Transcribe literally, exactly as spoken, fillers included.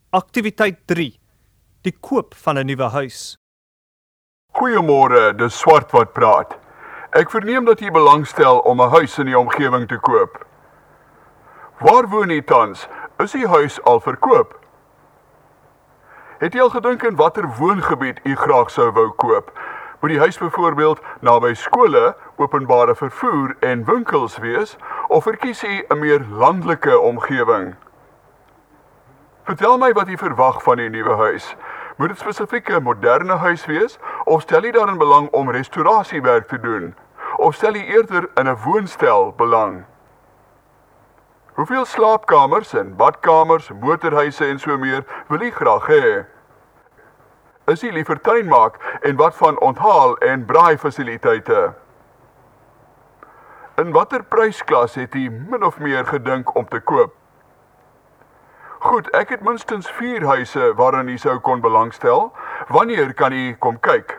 Aktiwiteit drie. Die koop van 'n nuwe huis. Goeiemôre, dis Swart wat praat. Ek verneem dat jy belangstel om 'n huis in die omgewing te koop. Waar woon jy tans? Is die huis al verkoop? Het jy al gedink in watter woongebied jy graag sou wou koop? Moet die huis byvoorbeeld naby skole, openbare vervoer en winkels wees, of verkies jy 'n meer landelike omgewing? Vertel my wat jy verwag van die nuwe huis. Moet dit spesifiek 'n moderne huis wees, of stel jy daarin belang om restaurasiewerk te doen? Of stel jy eerder in 'n woonstel belang? Hoeveel slaapkamers en badkamers, motorhuise en so meer wil jy graag hê? Is jy liever tuinmaak en wat van onthaal en braai fasiliteite? In watter prysklas het jy min of meer gedink om te koop? Goed, ek het minstens vier huise waarin jy sou kon belangstel. Wanneer kan jy kom kyk?